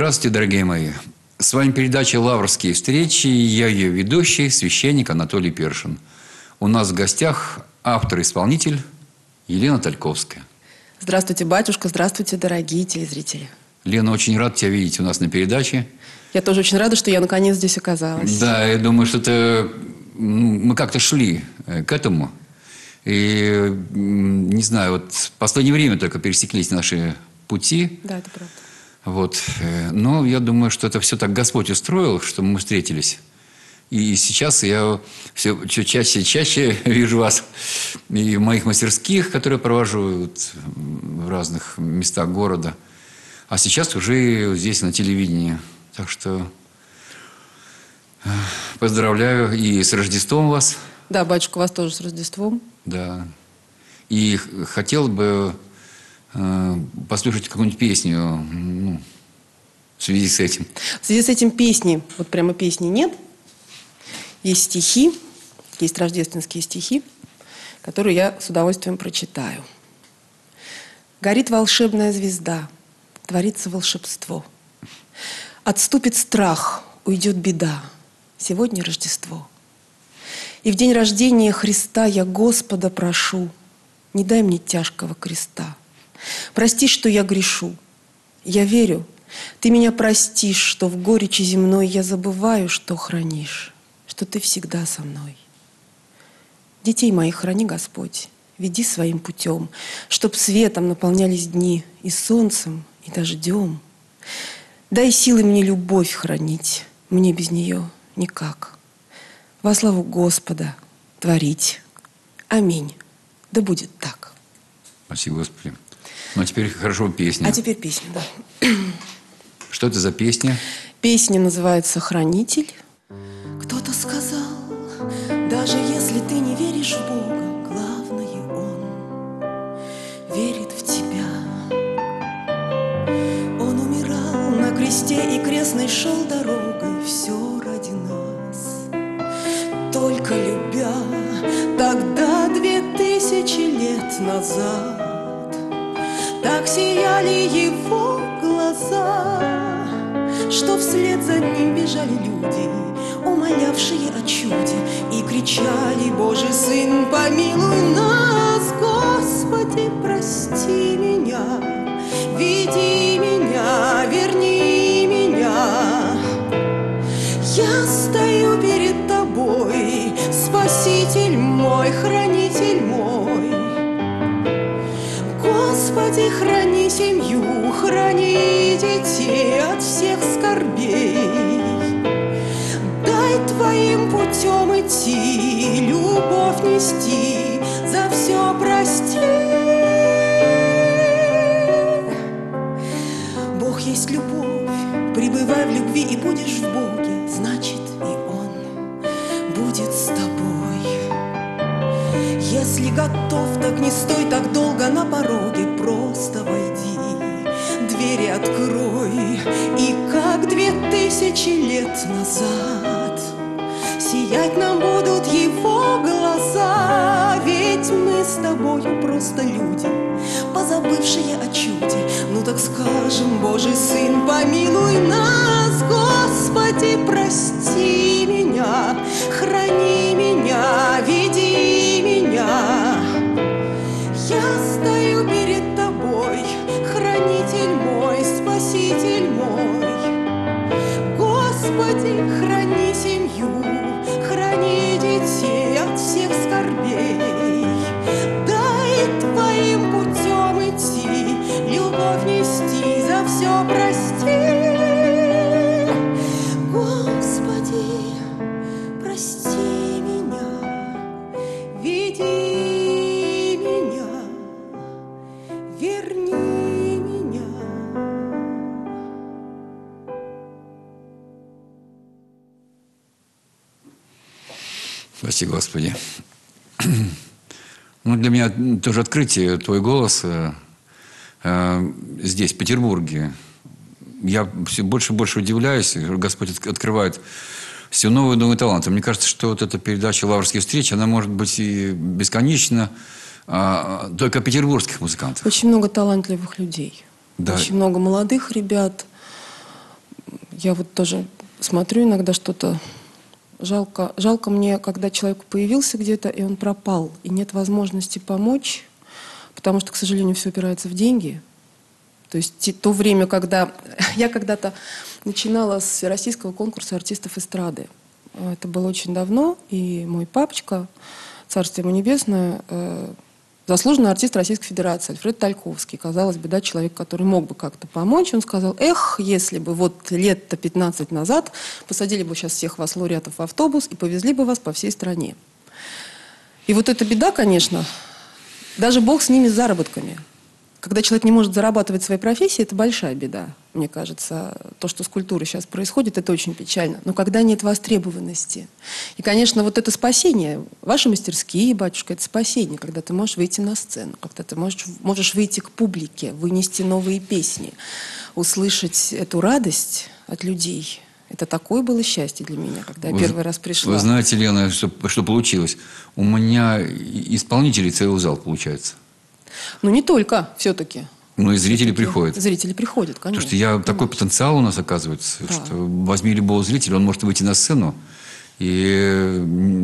Здравствуйте, дорогие мои. С вами передача «Лаврские встречи». Я ее ведущий, священник Анатолий Першин. У нас в гостях автор-исполнитель Елена Тальковская. Здравствуйте, батюшка. Здравствуйте, дорогие телезрители. Лена, очень рад тебя видеть у нас на передаче. Я тоже очень рада, что я наконец здесь оказалась. Да, я думаю, что мы как-то шли к этому. И, не знаю, вот в последнее время только пересеклись наши пути. Да, это правда. Вот. Но я думаю, что это все так Господь устроил, что мы встретились. И сейчас я все чаще и чаще вижу вас и в моих мастерских, которые провожу вот в разных местах города. А сейчас уже здесь на телевидении. Так что поздравляю и с Рождеством вас. Да, батюшка, вас тоже с Рождеством. Да. И хотел бы послушать какую-нибудь песню в связи с этим. В связи с этим песни, вот прямо песни нет. Есть стихи, есть рождественские стихи, которые я с удовольствием прочитаю. Горит волшебная звезда, творится волшебство. Отступит страх, уйдет беда. Сегодня Рождество. И в день рождения Христа я Господа прошу, не дай мне тяжкого креста. Прости, что я грешу. Я верю, ты меня простишь, что в горечи земной я забываю, что хранишь, что ты всегда со мной. Детей моих храни, Господь, веди своим путем, чтоб светом наполнялись дни и солнцем, и дождем. Дай силы мне любовь хранить, мне без нее никак. Во славу Господа творить. Аминь. Да будет так. Спасибо, Господи. Ну, а теперь хорошо песня. А теперь песня, да. Что это за песня? Песня называется «Хранитель». Кто-то сказал, даже если ты не веришь в Бога, главное, Он верит в тебя. Он умирал на кресте и крестной шел дорогой, все ради нас. Только любя тогда 2000 лет назад, так сияли его глаза, что вслед за ним бежали люди, умолявшие о чуде, и кричали: Божий Сын, помилуй нас, Господи, прости меня, веди меня, верни меня. Я стою перед тобой, Спаситель мой, Хранитель мой. Господи, храни семью, храни детей от всех скорбей. Дай Твоим путем идти, любовь нести, за все прости. Бог есть любовь, пребывай в любви и будешь в Боге, значит, и Он будет с тобой. Если готов, так не стой так долго на пороге, просто войди, двери открой, и как 2000 лет назад сиять нам будут его глаза. Ведь мы с тобою просто люди, позабывшие о чуде. Ну так скажем: Божий Сын, помилуй нас, Господи, прости меня, храни меня, веди меня. Я стою перед тобой, Хранитель мой, Спаситель мой. Господи, храни семью, храни детей от всех скорбей. Дай Твоим путем идти, любовь нести, за все прости. Господи, прости меня, веди меня, верни меня. Спасибо, Господи. Ну, для меня тоже открытие, твой голос здесь, в Петербурге. Я все больше и больше удивляюсь. Господь открывает все новые и новые таланты. Мне кажется, что вот эта передача «Лаврские встречи», она может быть и бесконечна, только петербургских музыкантов. Очень много талантливых людей. Да. Очень много молодых ребят. Я вот тоже смотрю иногда что-то. Жалко мне, когда человек появился где-то, и он пропал, и нет возможности помочь, потому что, к сожалению, все упирается в деньги. То есть то время, когда... Я когда-то начинала с всероссийского конкурса артистов эстрады. Это было очень давно, и мой папочка, царствие ему небесное, заслуженный артист Российской Федерации Альфред Тальковский. Казалось бы, да, человек, который мог бы как-то помочь. Он сказал: эх, если бы вот лет-то 15 назад посадили бы сейчас всех вас, лауреатов, в автобус и повезли бы вас по всей стране. И вот эта беда, конечно, даже бог с ними, с заработками. Когда человек не может зарабатывать в своей профессии, это большая беда. Мне кажется, то, что с культурой сейчас происходит, это очень печально. Но когда нет востребованности. И, конечно, вот это спасение. Ваши мастерские, батюшка, это спасение. Когда ты можешь выйти на сцену, когда ты можешь выйти к публике, вынести новые песни, услышать эту радость от людей. Это такое было счастье для меня, когда я первый раз пришла. Вы знаете, Лена, что получилось? У меня исполнителей целый зал получается. Ну, не только, все-таки. Ну, и зрители приходят. Зрители приходят, конечно. Потому что такой потенциал у нас оказывается, да. Что возьми любого зрителя, он может выйти на сцену и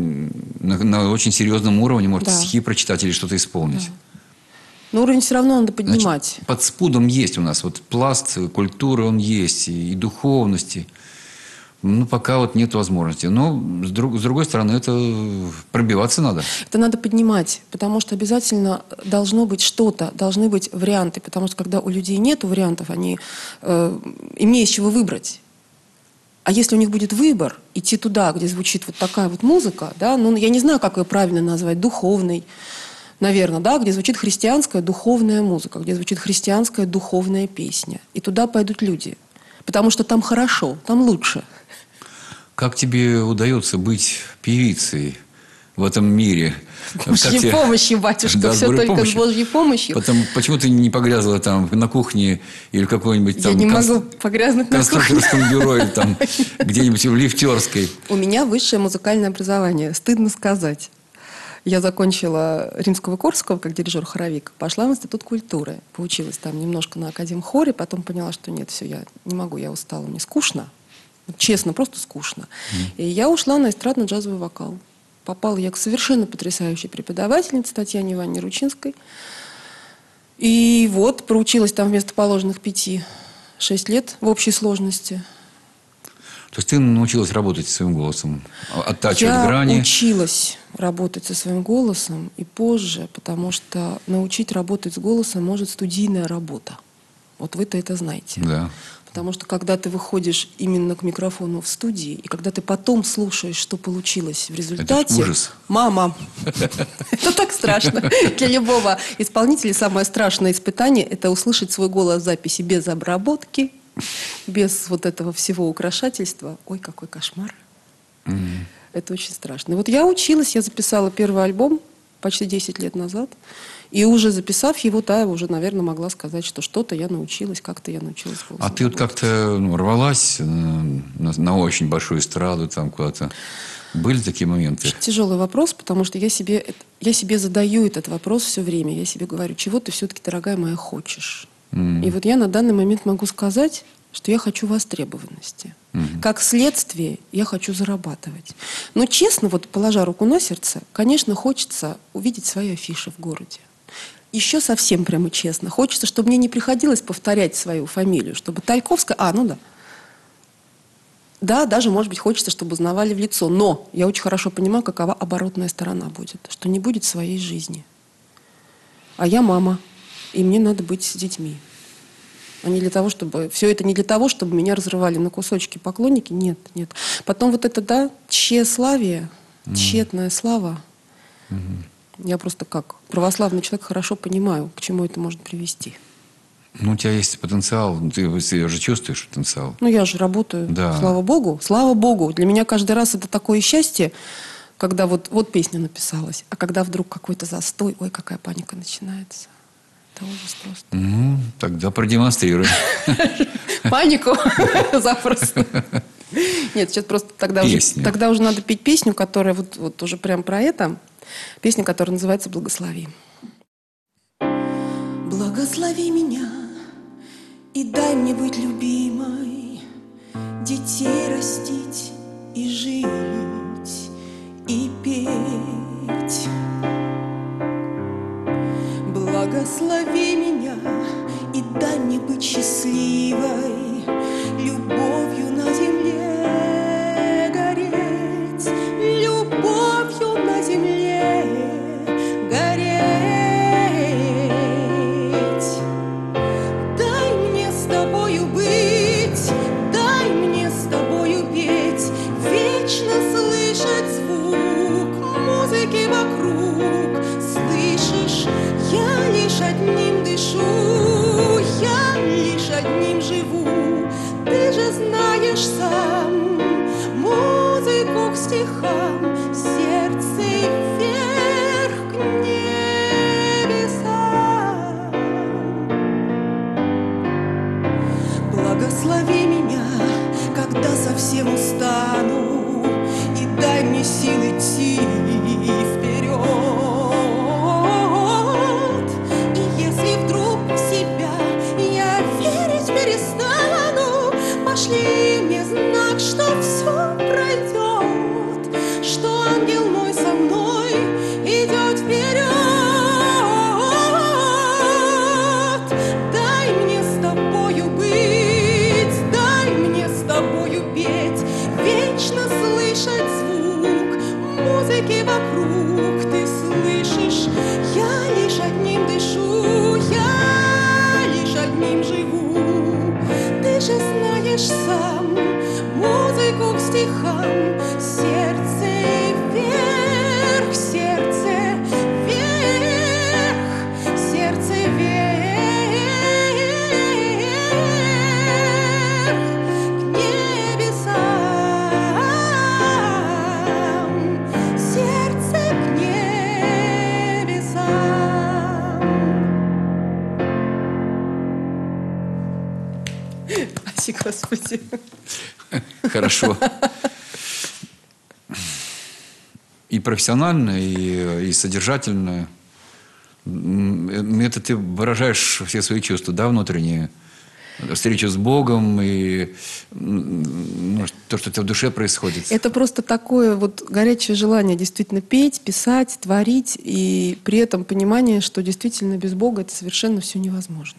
на очень серьезном уровне может стихи прочитать или что-то исполнить. Да. Но уровень все равно надо поднимать. Значит, под спудом есть у нас. Вот пласт культуры, он есть, и духовности. Ну, пока вот нет возможности. Но, с другой стороны, это пробиваться надо. Это надо поднимать, потому что обязательно должно быть что-то, должны быть варианты. Потому что, когда у людей нет вариантов, им не из чего выбрать. А если у них будет выбор, идти туда, где звучит вот такая вот музыка, да, ну, я не знаю, как ее правильно назвать, духовной, наверное, да, где звучит христианская духовная музыка, где звучит христианская духовная песня. И туда пойдут люди. Потому что там хорошо, там лучше. Как тебе удается быть певицей в этом мире? С Божьей помощью, батюшка, да, все только помощью. С Божьей помощью. Почему ты не погрязла там на кухне или в какой-нибудь там... Я не могу погрязнуть на кухне. Конструкторском бюро или там где-нибудь в лифтерской. У меня высшее музыкальное образование, стыдно сказать. Я закончила Римского-Корского как дирижер-хоровик, пошла в Институт культуры. Поучилась там немножко на академхоре, потом поняла, что нет, все, я не могу, я устала, мне скучно. Честно, просто скучно. И я ушла на эстрадно-джазовый вокал. Попала я к совершенно потрясающей преподавательнице Татьяне Ивановне Ручинской. И вот проучилась там вместо положенных 5-6 лет в общей сложности. То есть ты научилась работать со своим голосом, оттачивать грани? Я училась работать со своим голосом и позже, потому что научить работать с голосом может студийная работа. Вот вы-то это знаете. Да. Потому что когда ты выходишь именно к микрофону в студии, и когда ты потом слушаешь, что получилось в результате... Это ужас. Мама! Это так страшно. Для любого исполнителя самое страшное испытание – это услышать свой голос в записи без обработки, без вот этого всего украшательства. Ой, какой кошмар. Это очень страшно. И вот я училась, я записала первый альбом почти 10 лет назад. И уже записав его, да, уже, наверное, могла сказать, что что-то я научилась, как-то я научилась голосом. А ты вот как-то рвалась на очень большую эстраду, там куда-то? Были такие моменты? Очень тяжелый вопрос, потому что я себе задаю этот вопрос все время. Я себе говорю, чего ты все-таки, дорогая моя, хочешь? И вот я на данный момент могу сказать, что я хочу востребованности. Как следствие, я хочу зарабатывать. Но честно, вот положа руку на сердце, конечно, хочется увидеть свои афиши в городе. Еще совсем прямо честно. Хочется, чтобы мне не приходилось повторять свою фамилию, чтобы Тальковская... ну да. Да, даже, может быть, хочется, чтобы узнавали в лицо. Но я очень хорошо понимаю, какова оборотная сторона будет. Что не будет своей жизни. А я мама. И мне надо быть с детьми. А не для того, чтобы... Все это не для того, чтобы меня разрывали на кусочки поклонники. Нет, нет. Потом вот это, да, тщеславие, тщетная слава. Я просто как православный человек хорошо понимаю, к чему это может привести. Ну, у тебя есть потенциал, ты же чувствуешь потенциал. Ну, я же работаю, да. Слава Богу. Слава Богу. Для меня каждый раз это такое счастье, когда вот песня написалась, а когда вдруг какой-то застой, ой, какая паника начинается. Это ужас просто. Ну, тогда продемонстрируй. Панику? Запросто. Нет, сейчас просто тогда уже надо петь песню, которая вот уже прям про это. Песня, которая называется «Благослови». Благослови меня и дай мне быть любимой. детей растить и жить, и петь. Благослови меня и дай мне быть счастливой, любовью на земле гореть, любовью на земле гореть. Дай мне с тобою быть, дай мне с тобою петь, вечно слышать звук музыки вокруг. Слышишь, я лишь одним дышу, я лишь одним живу. Ты же знаешь сам музыку к стихам, сердце вверх к небесам. Благослови меня, когда совсем устану, и дай мне сил идти вперед. И если вдруг в себя я верить перестану, пошли мне знак, что все пройдет, что ангел мой со мной идет вперед. Дай мне с тобою быть, дай мне с тобою петь, вечно слышать звук музыки вокруг. Ты слышишь, я лишь одним дышу, я лишь одним живу. Ты же знаешь сам музыку к стихам, сердце вверх, сердце вверх, сердце вверх к небесам, сердце к небесам. Спаси, Господи. Хорошо. И профессионально, и содержательно. Это ты выражаешь все свои чувства, да, внутренние? Встречу с Богом и то, что у тебя в душе происходит. Это просто такое вот горячее желание действительно петь, писать, творить, и при этом понимание, что действительно без Бога это совершенно все невозможно.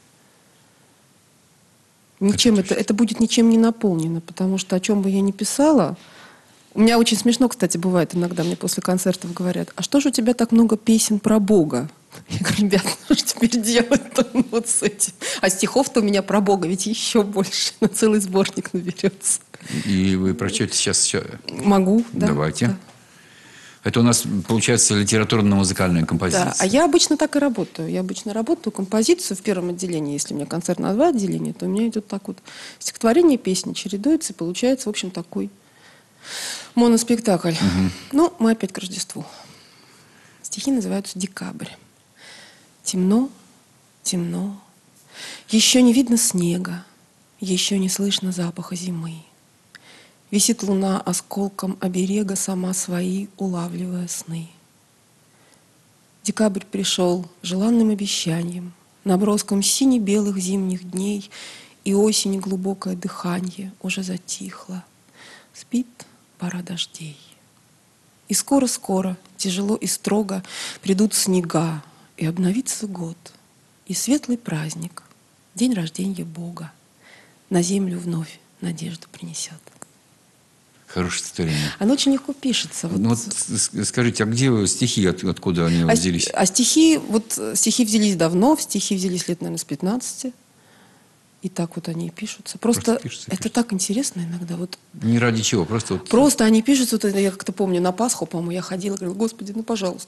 Ничем это будет ничем не наполнено, потому что о чем бы я ни писала, у меня очень смешно, кстати, бывает иногда, мне после концертов говорят: а что же у тебя так много песен про Бога? Я говорю: ребят, ну что теперь делать-то вот с этим? А стихов-то у меня про Бога ведь еще больше, на целый сборник наберется. И вы прочтете сейчас еще? Могу, да. Давайте. Да. Это у нас, получается, литературно-музыкальная композиция. Да, а я обычно так и работаю. Я обычно работаю композицию в первом отделении. Если у меня концерт на 2 отделения, то у меня идет так вот стихотворение, песни чередуются, и получается, в общем, такой моноспектакль. Угу. Ну, мы опять к Рождеству. Стихи называются «Декабрь». Темно, темно, еще не видно снега, еще не слышно запаха зимы. Висит луна осколком оберега, сама свои улавливая сны. Декабрь пришел желанным обещанием, наброском сине-белых зимних дней, и осень глубокое дыхание уже затихло. Спит пора дождей. И скоро-скоро, тяжело и строго придут снега, и обновится год, и светлый праздник, день рождения Бога, на землю вновь надежду принесет. Хорошее стихотворение. Оно очень легко пишется. Ну, вот скажите, а где стихи, откуда они взялись? Стихи взялись давно, стихи взялись лет, наверное, с 15. И так вот они и пишутся. Просто это так интересно иногда. Вот. Не ради чего, просто вот... Просто они пишутся. Вот, я как-то помню, на Пасху, по-моему, я ходила, говорила: Господи, ну, пожалуйста,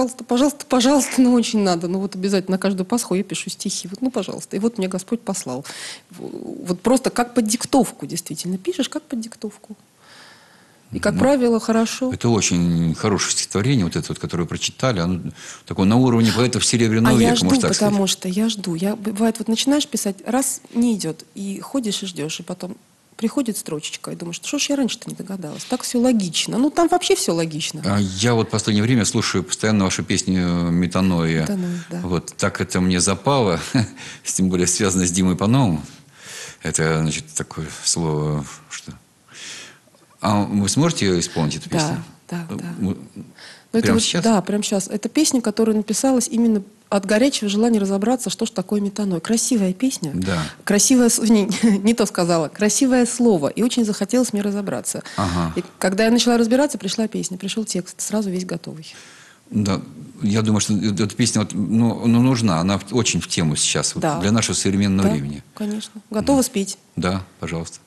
ну, очень надо. Ну, вот обязательно на каждую Пасху я пишу стихи. Вот, ну, пожалуйста. И вот мне Господь послал. Вот просто как под диктовку, действительно. Пишешь как под диктовку. И, как правило, хорошо. Это очень хорошее стихотворение, вот это вот, которое вы прочитали. Оно такое на уровне поэтов Серебряного века, можно так сказать. Потому что я жду. Бывает, вот начинаешь писать, раз не идет, и ходишь и ждешь, и потом приходит строчечка, и думаешь: что ж я раньше-то не догадалась? Так все логично. Ну, там вообще все логично. Я вот в последнее время слушаю постоянно вашу песню «Метаноя». «Метаноя», да. Вот так это мне запало, тем более связано с Димой Пановым. Это, значит, такое слово, что... А вы сможете исполнить эту песню? Да. Ну, это прямо вот, сейчас? Да, прямо сейчас. Это песня, которая написалась именно от горячего желания разобраться, что ж такое метаной. Красивая песня. Да. Красивое... Не то сказала. Красивое слово. И очень захотелось мне разобраться. Ага. И когда я начала разбираться, пришла песня, пришел текст. Сразу весь готовый. Да, я думаю, что эта песня вот, нужна. Она очень в тему сейчас, вот, Да. для нашего современного Да, времени. конечно. Готова спеть. Да, пожалуйста.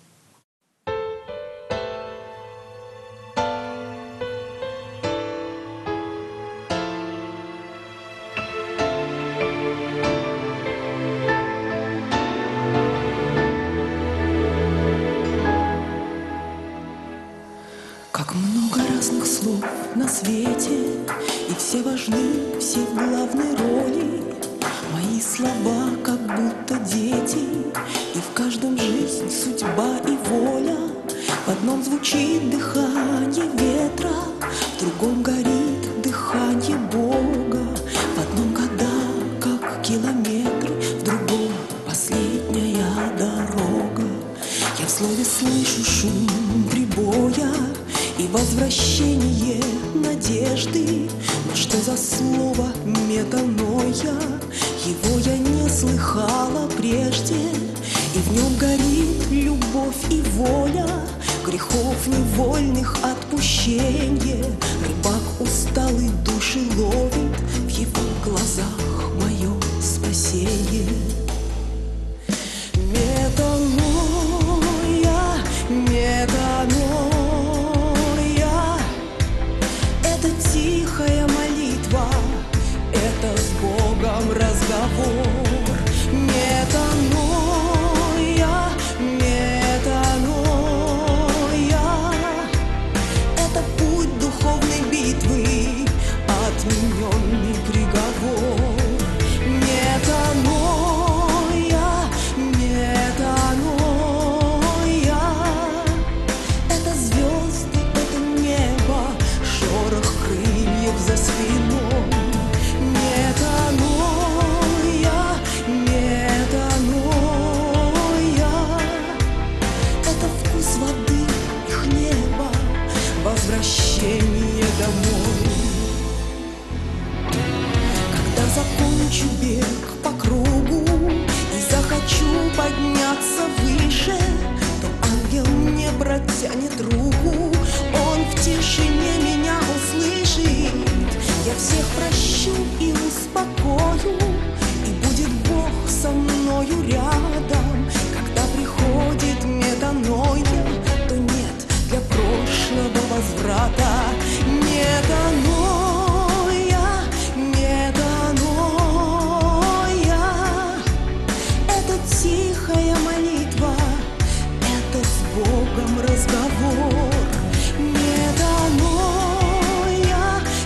Как много разных слов на свете, и все важны, все в главной роли. Мои слова как будто дети, и в каждом жизнь, судьба и воля. В одном звучит дыхание ветра, в другом горит дыхание Бога. В одном года, как километры, в другом последняя дорога. Я в слове слышу шум прибоя и возвращение надежды. Но что за слово метаноя? Его я не слыхала прежде. И в нем горит любовь и воля, грехов невольных отпущение. Рыбак усталый души ловит, в его глазах мое спасение. Метаноя, метаноя, это тихая молитва, это с Богом разговор. Метаноя, метаноя, это путь духовной битвы, отмененный приговор. Метаноя, метаноя, это звезды, это небо, шорох крыльев за спиной. Метаноя, метаноя, это вкус воды и хлеба, возвращение домой. Когда закончу бег по кругу и захочу подняться выше, то ангел мне протянет руку, он в тишине меня услышит. Я всех прощу и успокою, и будет Бог со мною рядом. Когда приходит метаноя, то нет для прошлого возврата. Метаноя, метаноя, это тихая молитва, это с Богом разговор. Метаноя,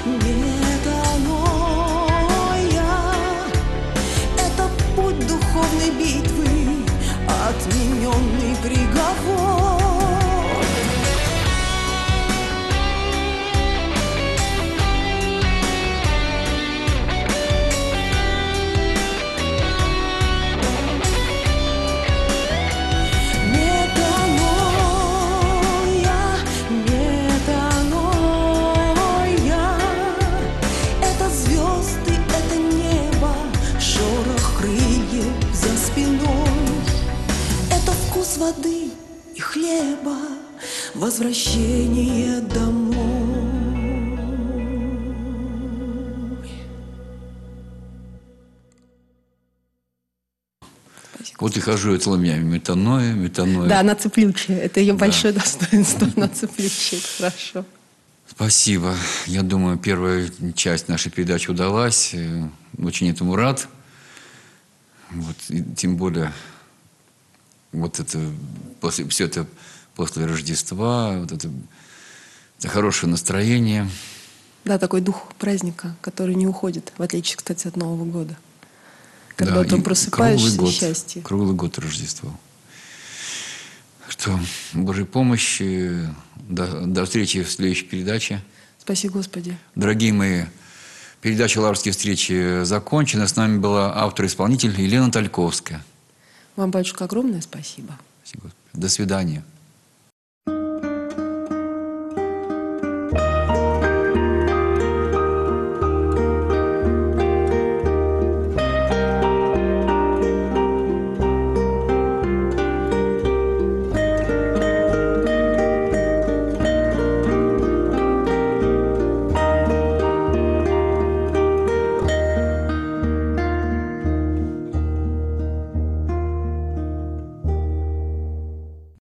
метаноя, это путь духовной битвы, отмененный приговор. Метаноя, метаноя, это звезды, это небо, шорох крыльев за спиной. Это вкус воды и хлеба, возвращение домой. Вот и хожу я целыми метаноя, метаноя. Да, она цеплючая. Это ее большое достоинство. Она цеплючая. Хорошо. Спасибо. Я думаю, первая часть нашей передачи удалась. Очень этому рад. Вот, и тем более, вот это, все это после Рождества, вот это хорошее настроение. Да, такой дух праздника, который не уходит, в отличие, кстати, от Нового года. Когда Да, утром и просыпаешься, и счастье. Круглый год Рождество. Что, Божьей помощи. До встречи в следующей передаче. Спаси Господи. Дорогие мои, передача «Лаврские встречи» закончена. С нами была автор-исполнитель Елена Тальковская. Вам, батюшка, огромное спасибо. Господи. До свидания.